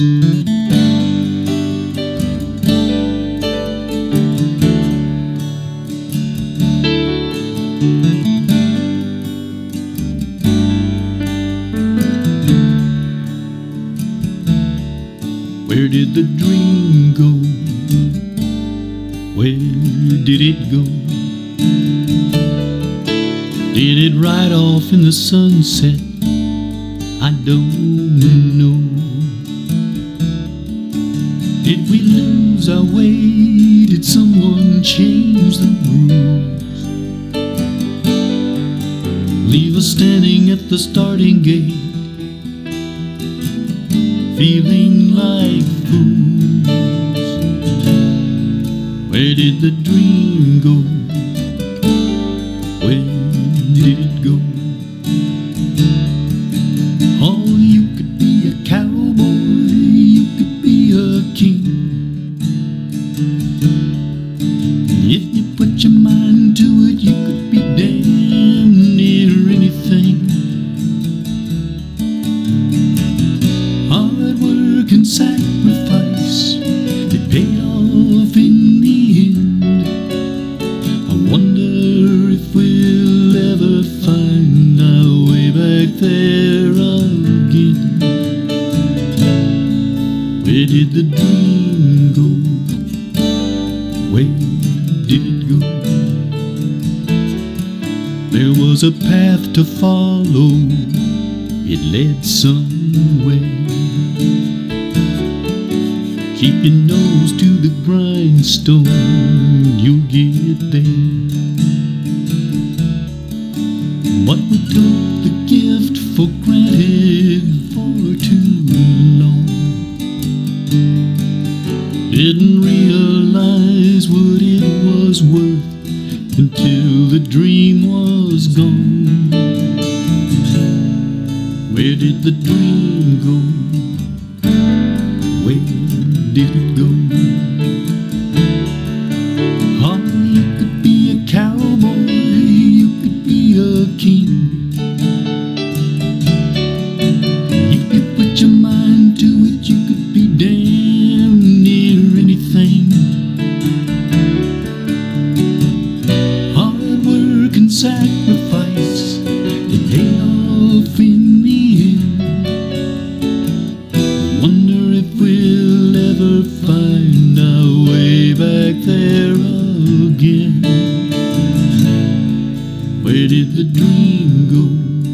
Where did the dream go? Where did it go? Did it ride off in the sunset? I don't know. Did we lose our way? Did someone change the rules? Leave us standing at the starting gate, feeling like fools. Where did the dream go? Where did it go? Oh, you could be a cowboy, you could be a king, if you put your mind to it, you could be damn near anything. Hard work and sacrifice, they paid off in the end. I wonder if we'll ever find our way back there again. Where did the dream go? Where did it go? There was a path to follow, it led somewhere. Keep your nose to the grindstone, you'll get there. But we took the gift for granted for too long. Didn't realize what it was worth until the dream was gone. Where did the dream go? Where did it go? Oh, you could be a cowboy, you could be a king, if you put your mind to it, you could be damn near anything. Hard work and sacrifice, they paid off in the end. Wonder if we'll ever find our way back there again. Where did the dream go?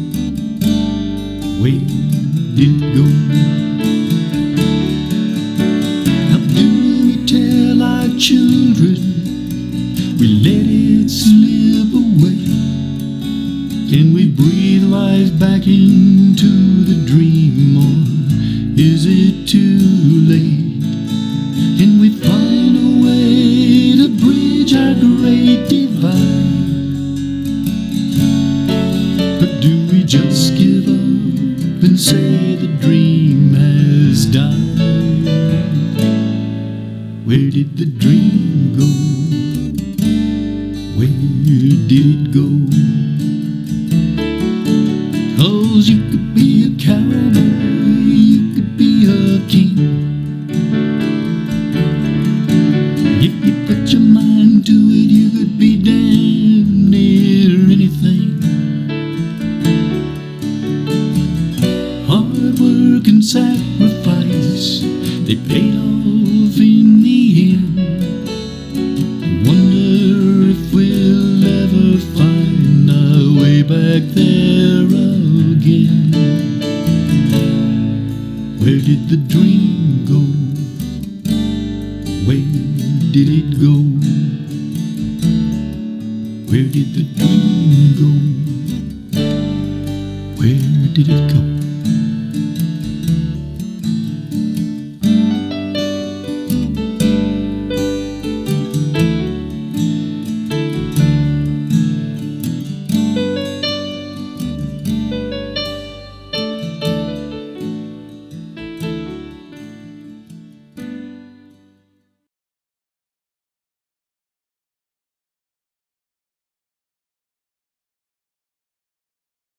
Where did it go? How do we tell our children we let it slip away? Can we breathe life back into the dream, or is it too late? Can we find a way to bridge our great divide? Or do we just give up and say the dream has died? Where did the dream go? Where did it go? 'Cause you could be a cowboy, you could be a king, if you put your mind to it, you could be damn near anything. Hard work and sacrifice, they paid off in the end. Wonder if we'll ever find our way back there again. Where did the dream go? Where did it go? Where did the dream go? Where did it go?